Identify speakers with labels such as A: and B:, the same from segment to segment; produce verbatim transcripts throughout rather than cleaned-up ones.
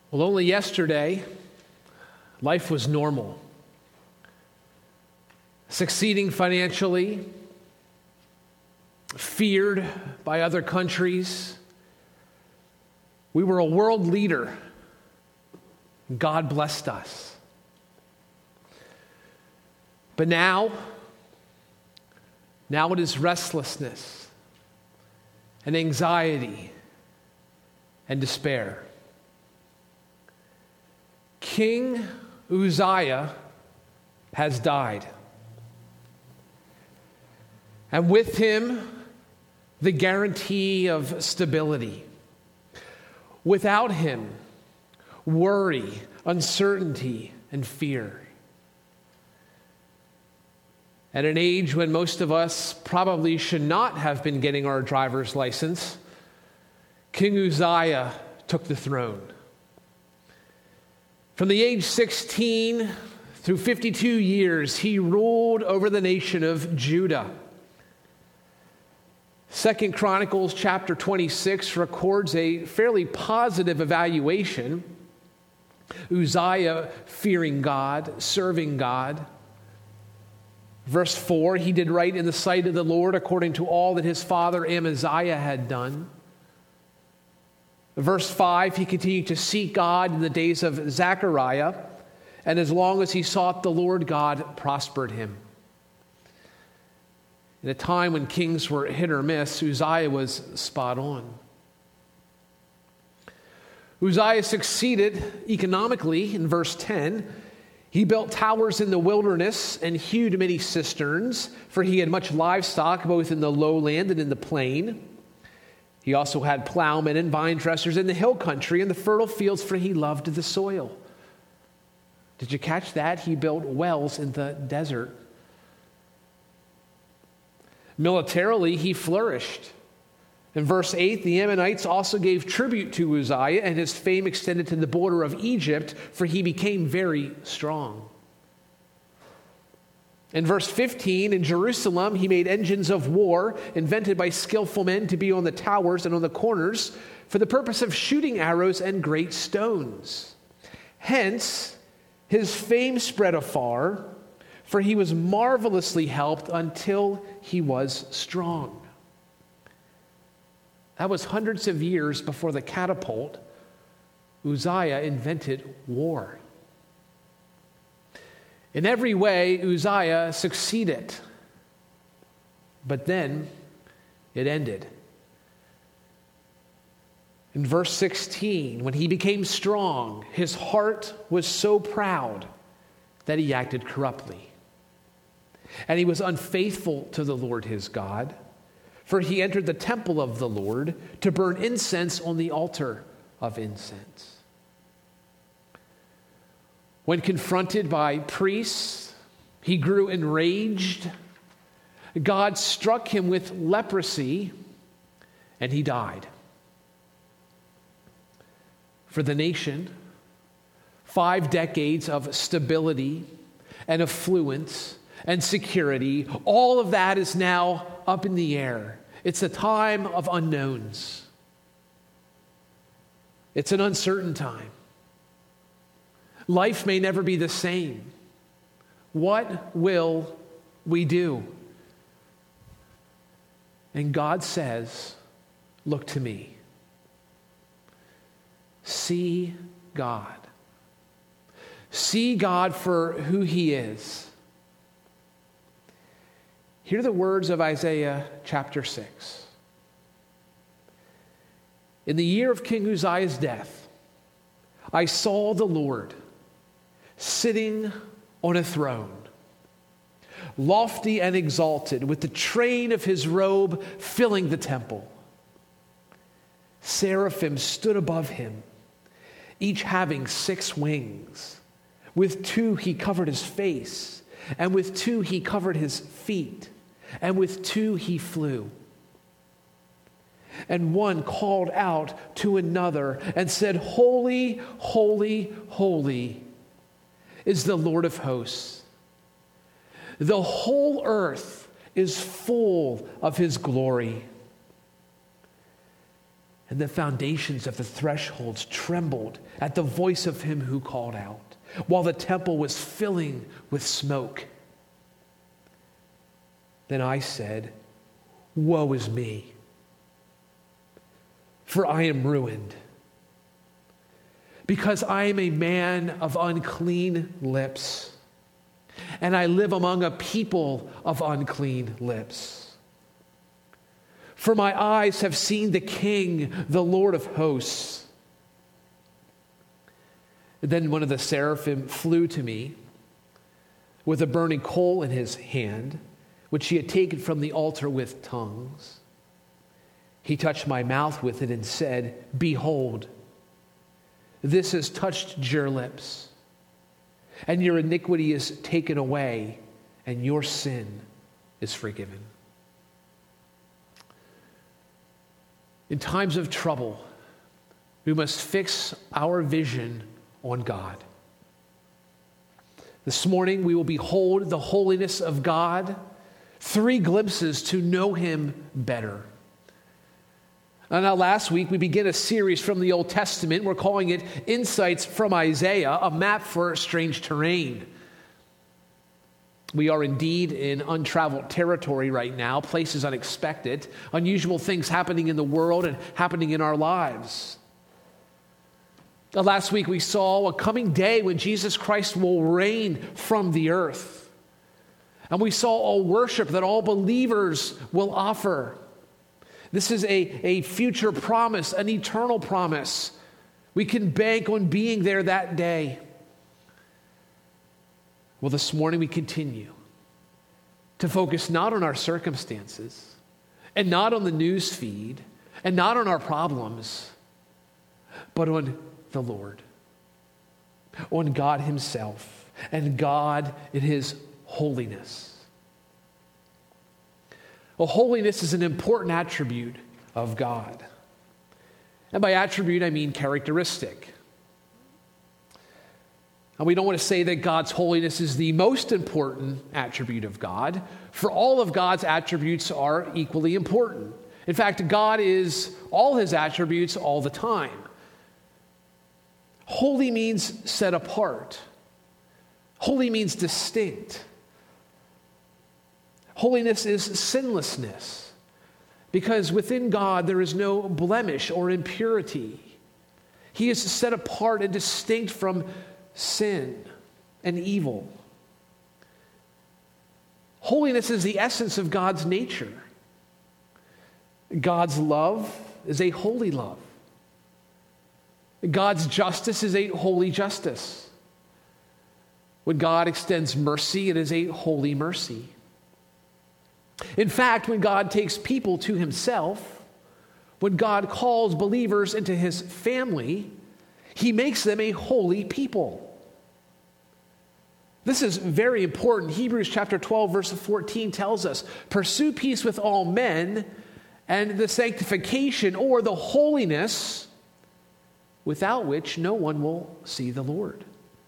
A: Well, only yesterday, life was normal. Succeeding financially, feared by other countries. We were a world leader. God blessed us. But now, now it is restlessness and anxiety and despair. King Uzziah has died. And with him, the guarantee of stability. Without him, worry, uncertainty, and fear. At an age when most of us probably should not have been getting our driver's license, King Uzziah took the throne. From the age sixteen through fifty-two years, he ruled over the nation of Judah. Second Chronicles chapter twenty-six records a fairly positive evaluation. Uzziah fearing God, serving God. Verse four, he did right in the sight of the Lord according to all that his father Amaziah had done. Verse five, he continued to seek God in the days of Zechariah, and as long as he sought the Lord, God prospered him. In a time when kings were hit or miss, Uzziah was spot on. Uzziah succeeded economically in verse ten. He built towers in the wilderness and hewed many cisterns, for he had much livestock both in the lowland and in the plain. He also had plowmen and vine dressers in the hill country and the fertile fields, for he loved the soil. Did you catch that? He built wells in the desert. Militarily, he flourished. In verse eight, the Ammonites also gave tribute to Uzziah, and his fame extended to the border of Egypt, for he became very strong. In verse fifteen, in Jerusalem, he made engines of war, invented by skillful men to be on the towers and on the corners, for the purpose of shooting arrows and great stones. Hence, his fame spread afar, for he was marvelously helped until he was strong. That was hundreds of years before the catapult. Uzziah invented war. In every way, Uzziah succeeded. But then it ended. In verse sixteen, when he became strong, his heart was so proud that he acted corruptly. And he was unfaithful to the Lord his God, for he entered the temple of the Lord to burn incense on the altar of incense. When confronted by priests, he grew enraged. God struck him with leprosy, and he died. For the nation, five decades of stability and affluence and security, all of that is now up in the air. It's a time of unknowns. It's an uncertain time. Life may never be the same. What will we do? And God says, look to me. See God. See God for who he is. Hear the words of Isaiah chapter six. In the year of King Uzziah's death, I saw the Lord sitting on a throne, lofty and exalted, with the train of his robe filling the temple. Seraphim stood above him, each having six wings. With two he covered his face, and with two he covered his feet, and with two he flew. And one called out to another and said, Holy, holy, holy is the Lord of hosts. The whole earth is full of his glory. And the foundations of the thresholds trembled at the voice of him who called out, while the temple was filling with smoke. Then I said, woe is me, for I am ruined, because I am a man of unclean lips, and I live among a people of unclean lips. For my eyes have seen the King, the Lord of hosts. Then one of the seraphim flew to me with a burning coal in his hand, which he had taken from the altar with tongues. He touched my mouth with it and said, behold, this has touched your lips, and your iniquity is taken away, and your sin is forgiven. In times of trouble, we must fix our vision on God. This morning, we will behold the holiness of God, three glimpses to know him better. And now last week, we began a series from the Old Testament. We're calling it Insights from Isaiah, a map for strange terrain. We are indeed in untraveled territory right now, places unexpected, unusual things happening in the world and happening in our lives. Uh, Last week we saw a coming day when Jesus Christ will reign from the earth. And we saw a worship that all believers will offer. This is a, a future promise, an eternal promise. We can bank on being there that day. Well, this morning we continue to focus not on our circumstances and not on the news feed and not on our problems, but on the Lord, on God himself and God in his holiness. Well, holiness is an important attribute of God. And by attribute, I mean characteristic. And we don't want to say that God's holiness is the most important attribute of God, for all of God's attributes are equally important. In fact, God is all his attributes all the time. Holy means set apart. Holy means distinct. Holiness is sinlessness, because within God there is no blemish or impurity. He is set apart and distinct from sin and evil. Holiness is the essence of God's nature. God's love is a holy love. God's justice is a holy justice. When God extends mercy, it is a holy mercy. In fact, when God takes people to himself, when God calls believers into his family, he makes them a holy people. This is very important. Hebrews chapter twelve, verse fourteen tells us, pursue peace with all men and the sanctification or the holiness without which no one will see the Lord.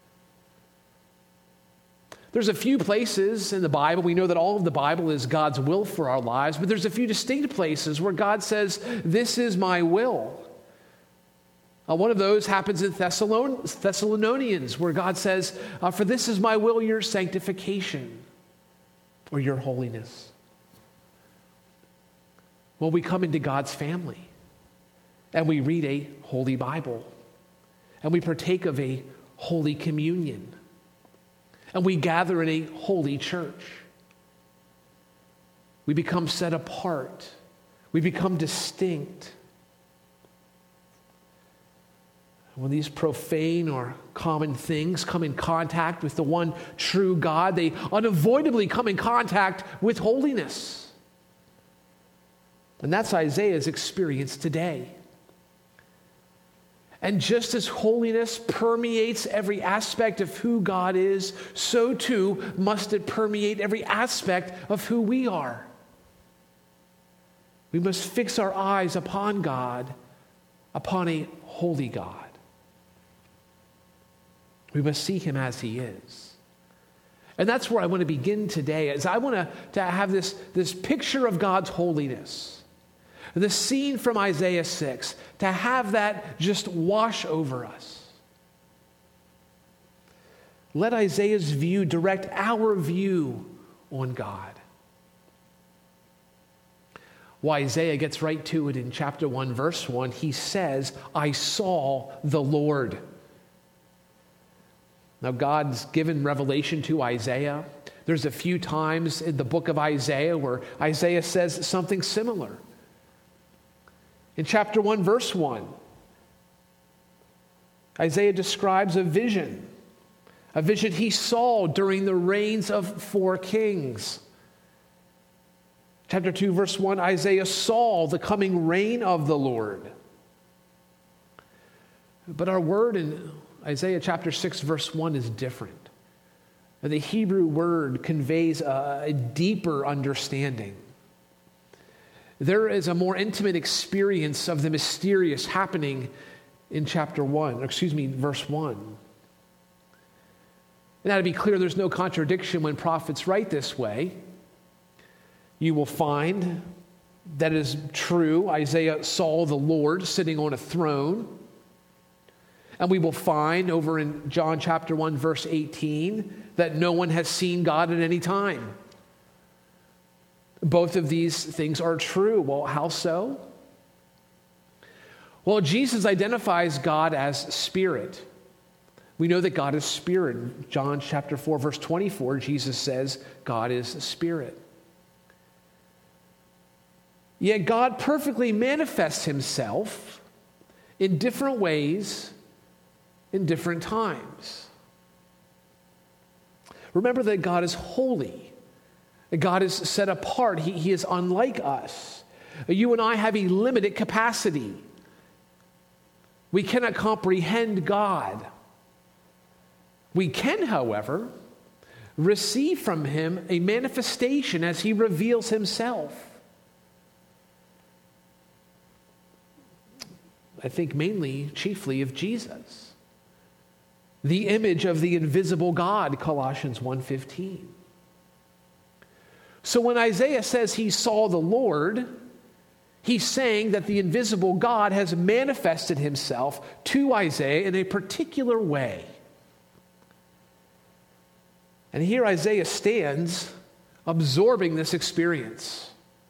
A: There's a few places in the Bible, we know that all of the Bible is God's will for our lives, but there's a few distinct places where God says, this is my will. Uh, one of those happens in Thessalon- Thessalonians, where God says, uh, for this is my will, your sanctification, or your holiness. Well, we come into God's family, and we read a holy Bible, and we partake of a holy communion, and we gather in a holy church. We become set apart. We become distinct. When these profane or common things come in contact with the one true God, they unavoidably come in contact with holiness. And that's Isaiah's experience today. And just as holiness permeates every aspect of who God is, so too must it permeate every aspect of who we are. We must fix our eyes upon God, upon a holy God. We must see him as he is. And that's where I want to begin today, is I want to, to have this, this picture of God's holiness. The scene from Isaiah six, to have that just wash over us. Let Isaiah's view direct our view on God. Well, Isaiah gets right to it in chapter one, verse one. He says, I saw the Lord. Now, God's given revelation to Isaiah. There's a few times in the book of Isaiah where Isaiah says something similar. In chapter one, verse one, Isaiah describes a vision, a vision he saw during the reigns of four kings. Chapter two, verse one, Isaiah saw the coming reign of the Lord. But our word in Isaiah chapter six, verse one is different. The Hebrew word conveys a, a deeper understanding. There is a more intimate experience of the mysterious happening in chapter one, or excuse me, verse one. And now to be clear, there's no contradiction when prophets write this way. You will find that it is true. Isaiah saw the Lord sitting on a throne. And we will find over in John chapter one, verse eighteen, that no one has seen God at any time. Both of these things are true. Well, how so? Well, Jesus identifies God as spirit. We know that God is spirit. In John chapter four, verse twenty-four, Jesus says God is spirit. Yet God perfectly manifests himself in different ways in different times. Remember that God is holy. God is set apart. He, he is unlike us. You and I have a limited capacity. We cannot comprehend God. We can, however, receive from him a manifestation as he reveals himself. I think mainly, chiefly of Jesus. The image of the invisible God, Colossians one fifteen. So when Isaiah says he saw the Lord, he's saying that the invisible God has manifested himself to Isaiah in a particular way. And here Isaiah stands absorbing this experience.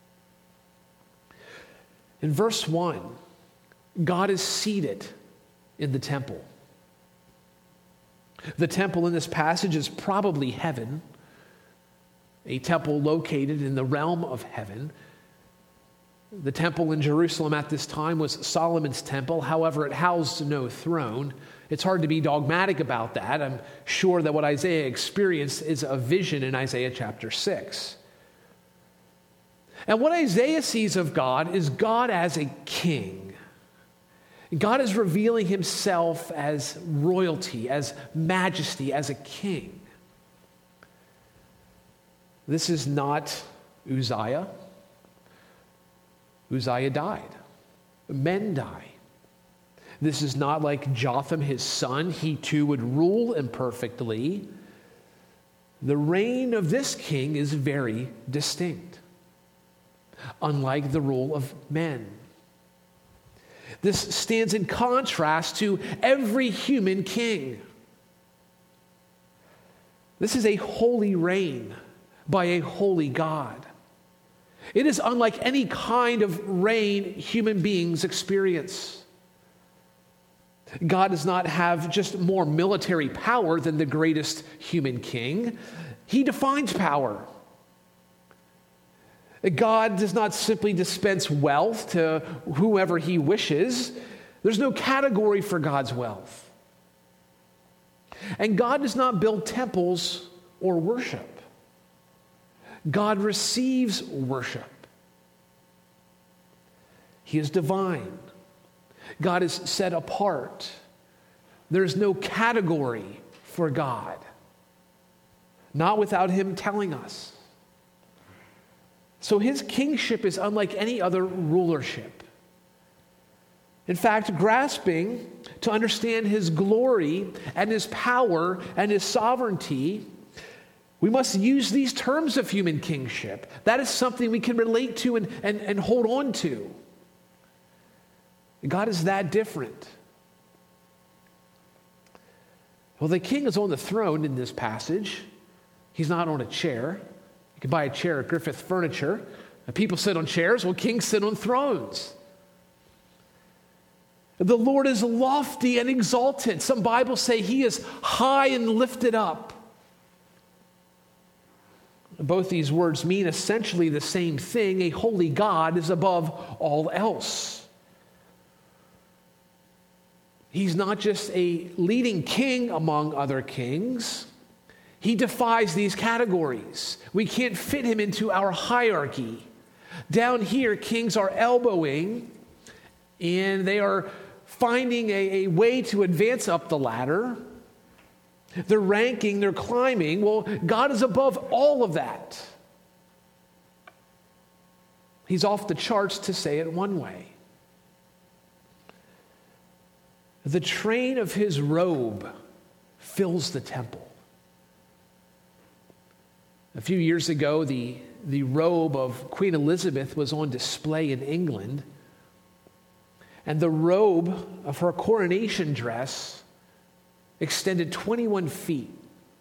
A: In verse one, God is seated in the temple. The temple in this passage is probably heaven, a temple located in the realm of heaven. The temple in Jerusalem at this time was Solomon's temple. However, it housed no throne. It's hard to be dogmatic about that. I'm sure that what Isaiah experienced is a vision in Isaiah chapter six. And what Isaiah sees of God is God as a king. God is revealing himself as royalty, as majesty, as a king. This is not Uzziah. Uzziah died. Men die. This is not like Jotham, his son. He too would rule imperfectly. The reign of this king is very distinct, unlike the rule of men. This stands in contrast to every human king. This is a holy reign by a holy God. It is unlike any kind of reign human beings experience. God does not have just more military power than the greatest human king. He defines power. God does not simply dispense wealth to whoever he wishes. There's no category for God's wealth. And God does not build temples or worship. God receives worship. He is divine. God is set apart. There's no category for God, not without him telling us. So his kingship is unlike any other rulership. In fact, grasping to understand his glory and his power and his sovereignty, we must use these terms of human kingship. That is something we can relate to and, and, and hold on to. God is that different. Well, the king is on the throne in this passage. He's not on a chair. You can buy a chair at Griffith Furniture. People sit on chairs. Well, kings sit on thrones. The Lord is lofty and exalted. Some Bibles say he is high and lifted up. Both these words mean essentially the same thing. A holy God is above all else. He's not just a leading king among other kings. He defies these categories. We can't fit him into our hierarchy. Down here, kings are elbowing, and they are finding a, a way to advance up the ladder. They're ranking, they're climbing. Well, God is above all of that. He's off the charts, to say it one way. The train of his robe fills the temple. A few years ago, the, the robe of Queen Elizabeth was on display in England. And the robe of her coronation dress extended twenty-one feet.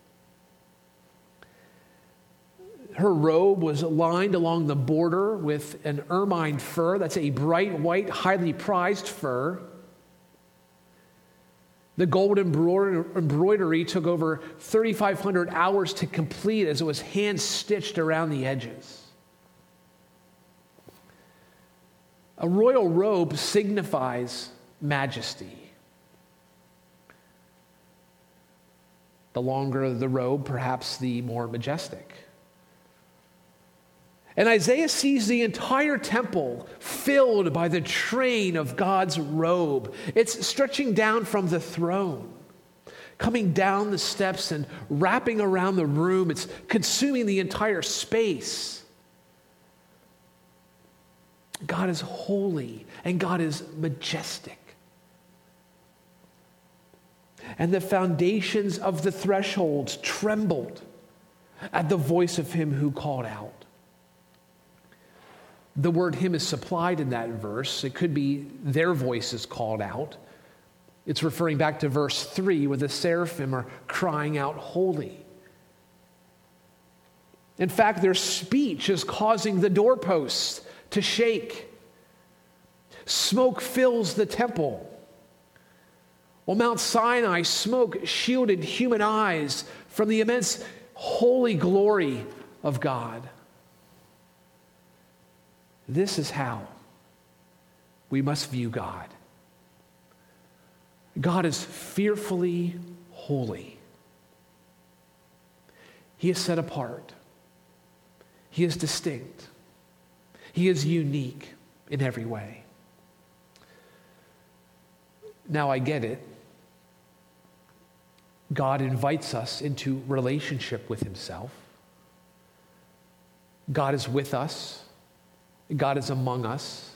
A: Her robe was lined along the border with an ermine fur. That's a bright white, highly prized fur. The gold embroidery took over thirty-five hundred hours to complete as it was hand-stitched around the edges. A royal robe signifies majesty. The longer the robe, perhaps the more majestic. And Isaiah sees the entire temple filled by the train of God's robe. It's stretching down from the throne, coming down the steps and wrapping around the room. It's consuming the entire space. God is holy and God is majestic. And the foundations of the thresholds trembled at the voice of him who called out. The word him is supplied in that verse. It could be their voices called out. It's referring back to verse three where the seraphim are crying out, holy. In fact, their speech is causing the doorposts to shake. Smoke fills the temple. On Mount Sinai, smoke shielded human eyes from the immense holy glory of God. This is how we must view God. God is fearfully holy. He is set apart. He is distinct. He is unique in every way. Now I get it. God invites us into relationship with himself. God is with us. God is among us.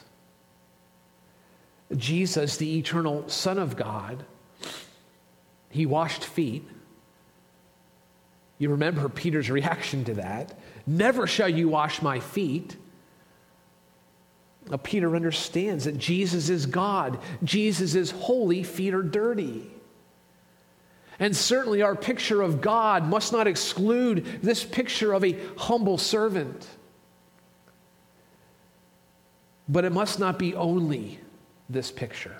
A: Jesus, the eternal Son of God, he washed feet. You remember Peter's reaction to that. Never shall you wash my feet. Now, Peter understands that Jesus is God. Jesus is holy. Feet are dirty. And certainly our picture of God must not exclude this picture of a humble servant. But it must not be only this picture.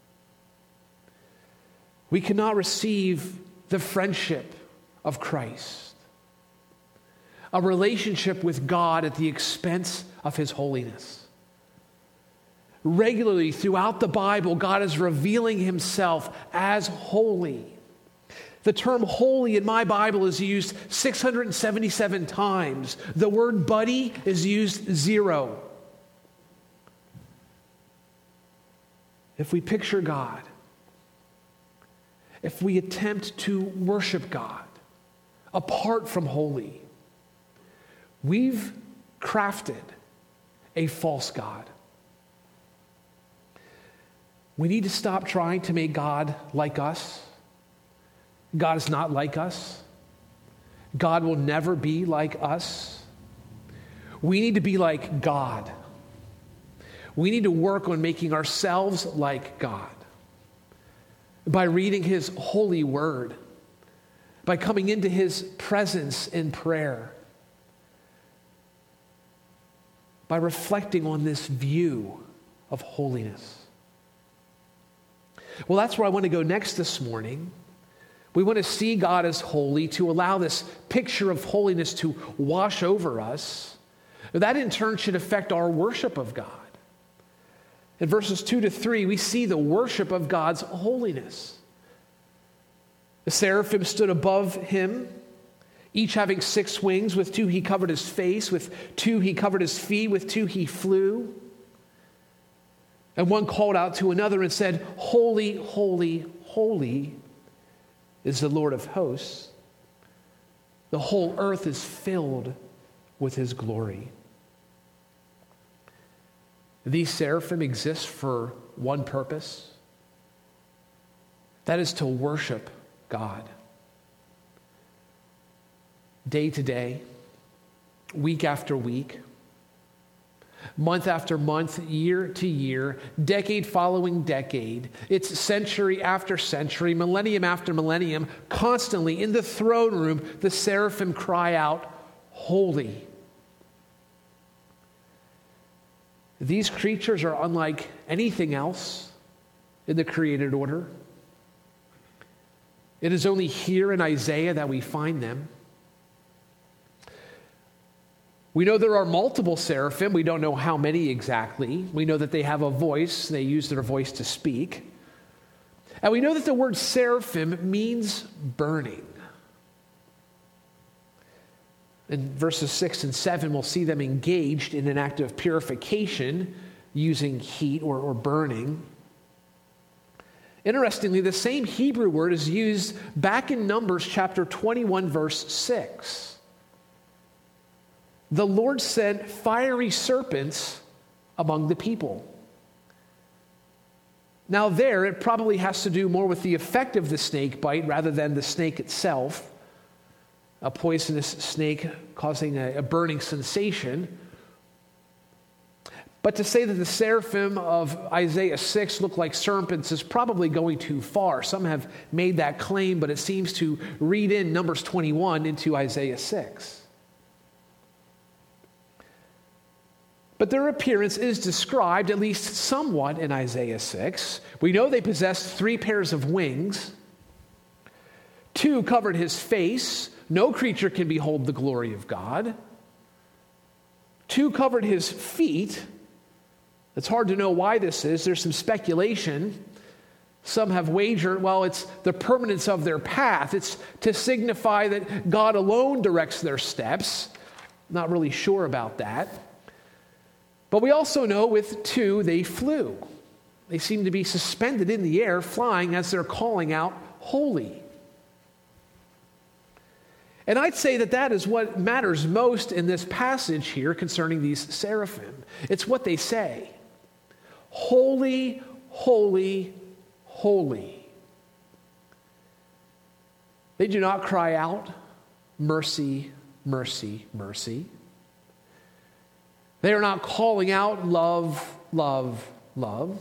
A: We cannot receive the friendship of Christ, a relationship with God at the expense of his holiness. Regularly throughout the Bible, God is revealing himself as holy. The term holy in my Bible is used six hundred seventy-seven times. The word buddy is used zero. If we picture God, if we attempt to worship God apart from holy, we've crafted a false God. We need to stop trying to make God like us. God is not like us. God will never be like us. We need to be like God. We need to work on making ourselves like God by reading his holy word, by coming into his presence in prayer, by reflecting on this view of holiness. Well, that's where I want to go next this morning. We want to see God as holy, to allow this picture of holiness to wash over us. That in turn should affect our worship of God. In verses two to three, we see the worship of God's holiness. The seraphim stood above him, each having six wings. With two he covered his face, with two he covered his feet, with two he flew. And one called out to another and said, "Holy, holy, holy is the Lord of hosts. The whole earth is filled with his glory." These seraphim exist for one purpose. That is to worship God. Day to day, week after week, month after month, year to year, decade following decade, it's century after century, millennium after millennium, constantly in the throne room, the seraphim cry out, "Holy." These creatures are unlike anything else in the created order. It is only here in Isaiah that we find them. We know there are multiple seraphim. We don't know how many exactly. We know that they have a voice. They use their voice to speak. And we know that the word seraphim means burning. In verses six and seven, we'll see them engaged in an act of purification using heat or, or burning. Interestingly, the same Hebrew word is used back in Numbers chapter twenty-one, verse six. The Lord sent fiery serpents among the people. Now there, it probably has to do more with the effect of the snake bite rather than the snake itself. A poisonous snake causing a, a burning sensation. But to say that the seraphim of Isaiah six look like serpents is probably going too far. Some have made that claim, but it seems to read in Numbers twenty-one into Isaiah six. But their appearance is described, at least somewhat, in Isaiah six. We know they possessed three pairs of wings. Two covered his face. No creature can behold the glory of God. Two covered his feet. It's hard to know why this is. There's some speculation. Some have wagered, well, it's the permanence of their path. It's to signify that God alone directs their steps. Not really sure about that. But we also know with two, they flew. They seem to be suspended in the air, flying as they're calling out, "Holy." And I'd say that that is what matters most in this passage here concerning these seraphim. It's what they say. Holy, holy, holy. They do not cry out, "Mercy, mercy, mercy." They are not calling out, "Love, love, love."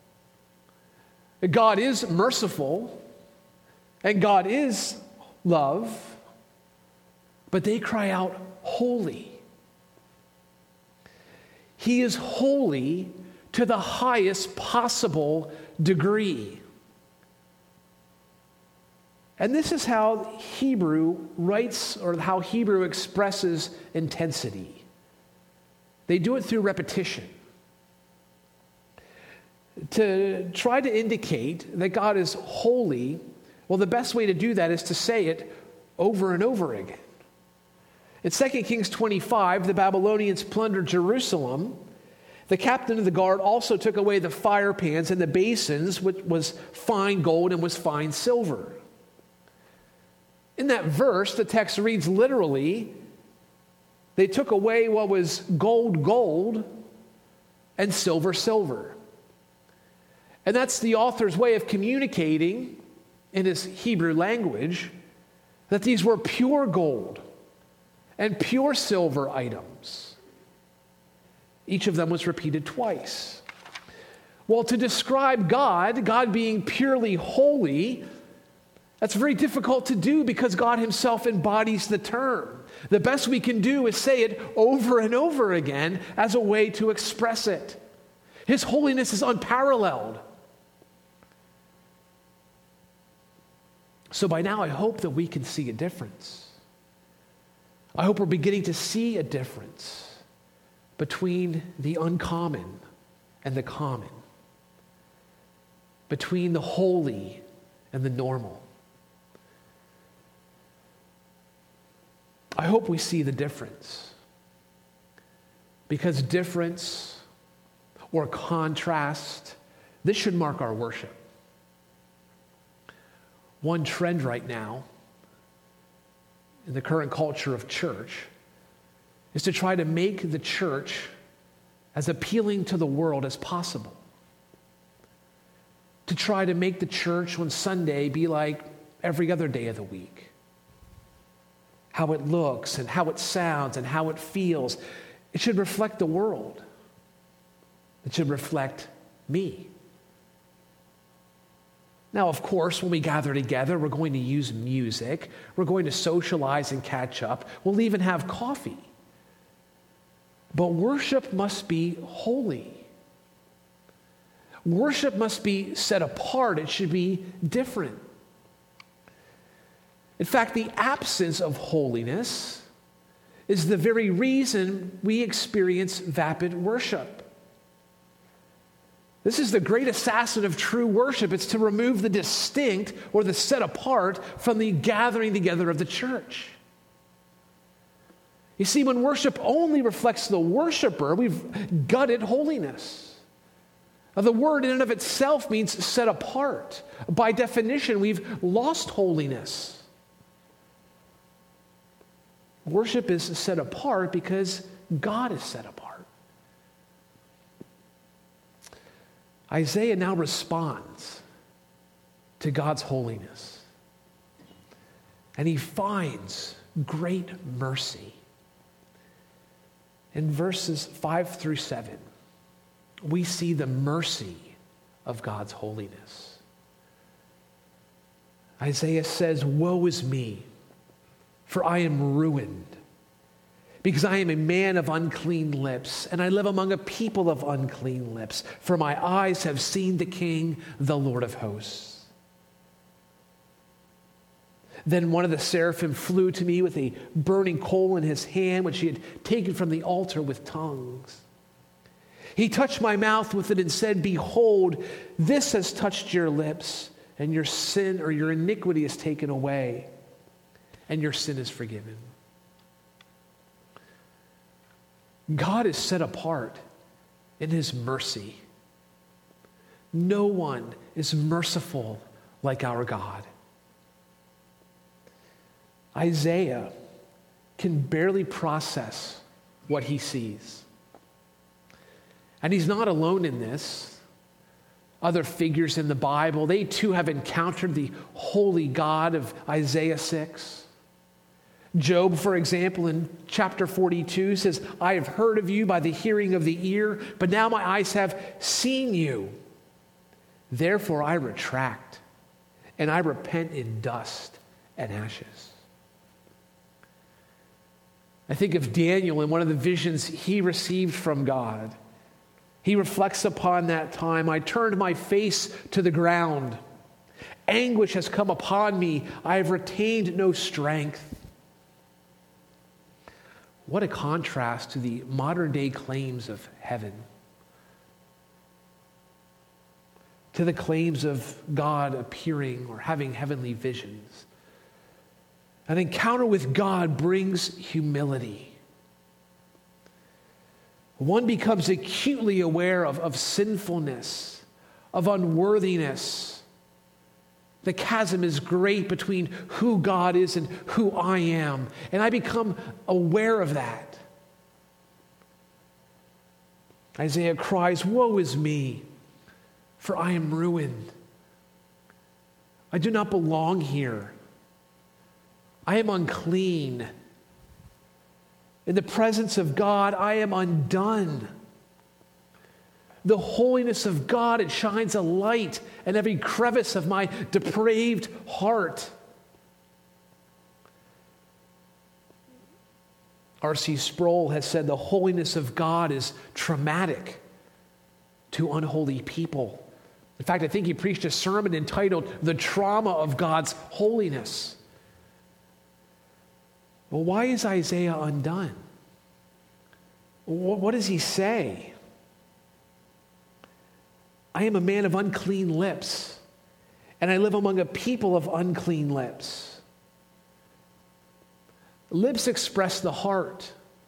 A: God is merciful, and God is love, but they cry out, "Holy." He is holy to the highest possible degree. And this is how Hebrew writes, or how Hebrew expresses intensity. They do it through repetition. To try to indicate that God is holy, well, the best way to do that is to say it over and over again. In Second Kings twenty-five, the Babylonians plundered Jerusalem. The captain of the guard also took away the fire pans and the basins, which was fine gold and was fine silver. In that verse, the text reads literally, they took away what was gold, gold, and silver, silver. And that's the author's way of communicating in his Hebrew language that these were pure gold and pure silver items. Each of them was repeated twice. Well, to describe God, God being purely holy, that's very difficult to do because God himself embodies the term. The best we can do is say it over and over again as a way to express it. His holiness is unparalleled. So by now, I hope that we can see a difference. I hope we're beginning to see a difference between the uncommon and the common, between the holy and the normal. I hope we see the difference, because difference or contrast, this should mark our worship. One trend right now in the current culture of church is to try to make the church as appealing to the world as possible. To try to make the church on Sunday be like every other day of the week. How it looks and how it sounds and how it feels. It should reflect the world. It should reflect me. Now, of course, when we gather together, we're going to use music. We're going to socialize and catch up. We'll even have coffee. But worship must be holy. Worship must be set apart. It should be different. In fact, the absence of holiness is the very reason we experience vapid worship. This is the great assassin of true worship. It's to remove the distinct or the set apart from the gathering together of the church. You see, when worship only reflects the worshiper, we've gutted holiness. Now, the word in and of itself means set apart. By definition, we've lost holiness. Worship is set apart because God is set apart. Isaiah now responds to God's holiness. And he finds great mercy. In verses five through seven, we see the mercy of God's holiness. Isaiah says, "Woe is me, for I am ruined, because I am a man of unclean lips, and I live among a people of unclean lips, for my eyes have seen the King, the Lord of hosts." Then one of the seraphim flew to me with a burning coal in his hand, which he had taken from the altar with tongues. He touched my mouth with it and said, "Behold, this has touched your lips, and your sin or your iniquity is taken away, and your sin is forgiven." God is set apart in his mercy. No one is merciful like our God. Isaiah can barely process what he sees. And he's not alone in this. Other figures in the Bible, they too have encountered the holy God of Isaiah six. Job, for example, in chapter forty-two says, "I have heard of you by the hearing of the ear, but now my eyes have seen you. Therefore I retract, and I repent in dust and ashes." I think of Daniel in one of the visions he received from God. He reflects upon that time. "I turned my face to the ground. Anguish has come upon me. I have retained no strength." What a contrast to the modern day claims of heaven, to the claims of God appearing or having heavenly visions. An encounter with God brings humility. One becomes acutely aware of, of sinfulness, of unworthiness. The chasm is great between who God is and who I am. And I become aware of that. Isaiah cries, "Woe is me, for I am ruined. I do not belong here. I am unclean. In the presence of God, I am undone. The holiness of God, it shines a light in every crevice of my depraved heart. R C Sproul has said the holiness of God is traumatic to unholy people. In fact, I think he preached a sermon entitled The Trauma of God's Holiness. Well, why is Isaiah undone? What does he say? I am a man of unclean lips, and I live among a people of unclean lips. Lips express the heart.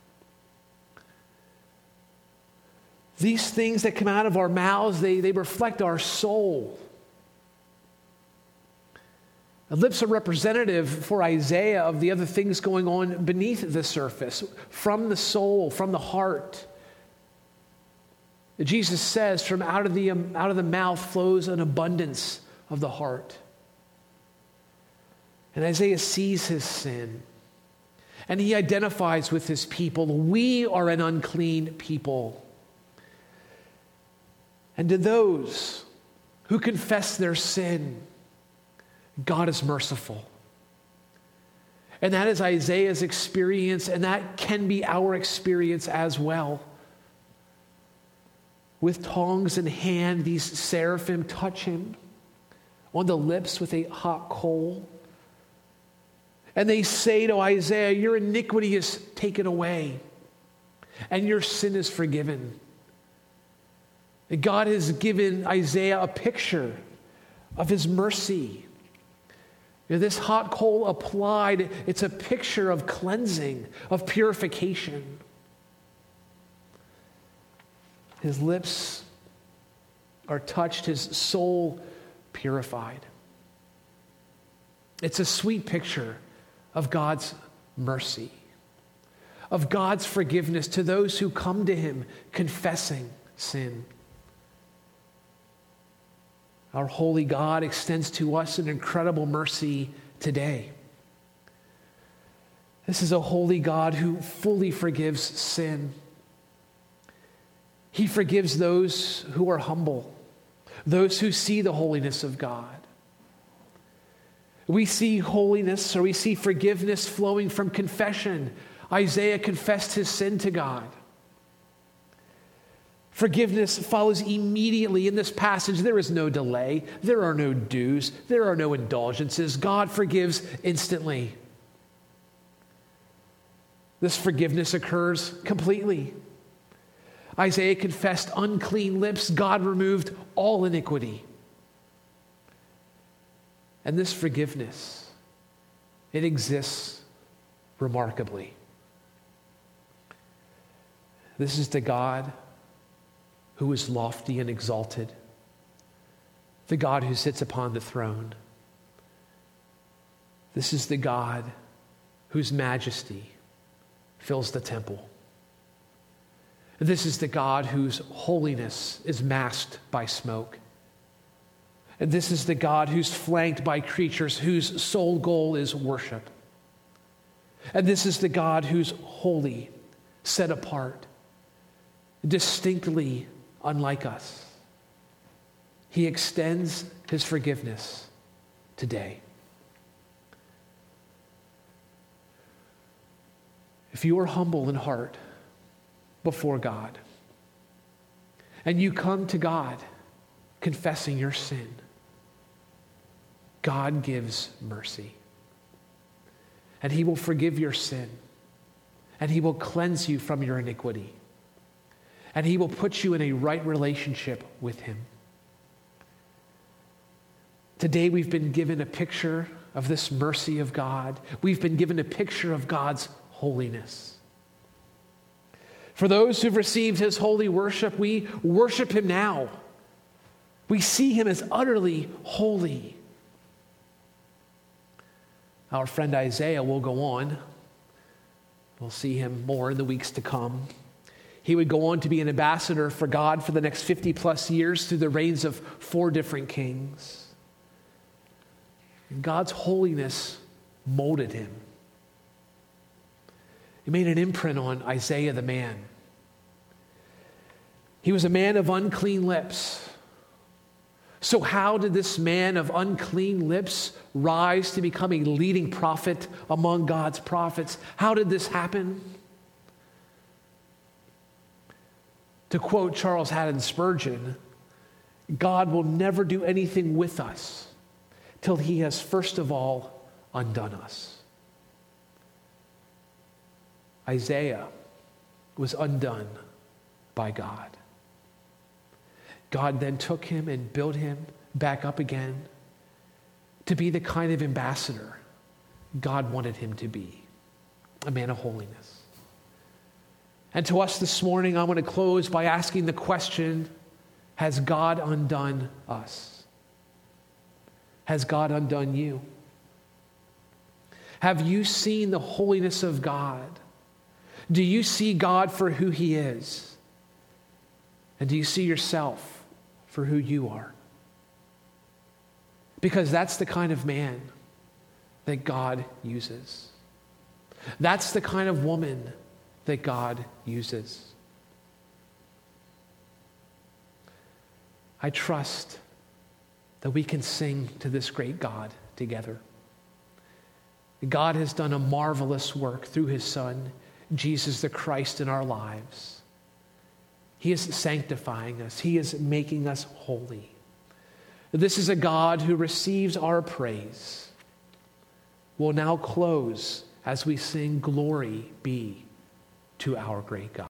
A: These things that come out of our mouths, they, they reflect our soul. The lips are representative for Isaiah of the other things going on beneath the surface, from the soul, from the heart. Jesus says, from out of the, um, out of the mouth flows an abundance of the heart. And Isaiah sees his sin. And he identifies with his people. We are an unclean people. And to those who confess their sin, God is merciful. And that is Isaiah's experience, and that can be our experience as well. With tongs in hand, these seraphim touch him on the lips with a hot coal. And they say to Isaiah, your iniquity is taken away, and your sin is forgiven. And God has given Isaiah a picture of his mercy. You know, this hot coal applied, it's a picture of cleansing, of purification. His lips are touched, his soul purified. It's a sweet picture of God's mercy, of God's forgiveness to those who come to him confessing sin. Our holy God extends to us an incredible mercy today. This is a holy God who fully forgives sin. He forgives those who are humble, those who see the holiness of God. We see holiness, or we see forgiveness flowing from confession. Isaiah confessed his sin to God. Forgiveness follows immediately in this passage. There is no delay. There are no dues. There are no indulgences. God forgives instantly. This forgiveness occurs completely. Isaiah confessed unclean lips. God removed all iniquity. And this forgiveness, it exists remarkably. This is the God who is lofty and exalted, the God who sits upon the throne. This is the God whose majesty fills the temple. This is the God whose holiness is masked by smoke. And this is the God who's flanked by creatures whose sole goal is worship. And this is the God who's holy, set apart, distinctly unlike us. He extends his forgiveness today. If you are humble in heart before God, and you come to God confessing your sin, God gives mercy. And he will forgive your sin. And he will cleanse you from your iniquity. And he will put you in a right relationship with him. Today we've been given a picture of this mercy of God. We've been given a picture of God's holiness. For those who've received his holy worship, we worship him now. We see him as utterly holy. Our friend Isaiah will go on. We'll see him more in the weeks to come. He would go on to be an ambassador for God for the next fifty plus years through the reigns of four different kings. And God's holiness molded him. He made an imprint on Isaiah the man. He was a man of unclean lips. So how did this man of unclean lips rise to become a leading prophet among God's prophets? How did this happen? To quote Charles Haddon Spurgeon, God will never do anything with us till he has first of all undone us. Isaiah was undone by God. God then took him and built him back up again to be the kind of ambassador God wanted him to be, a man of holiness. And to us this morning, I want to close by asking the question, has God undone us? Has God undone you? Have you seen the holiness of God? Do you see God for who he is? And do you see yourself for who you are? Because that's the kind of man that God uses. That's the kind of woman that God uses. I trust that we can sing to this great God together. God has done a marvelous work through his Son, Jesus the Christ, in our lives. He is sanctifying us. He is making us holy. This is a God who receives our praise. We'll now close as we sing, "Glory be to our great God."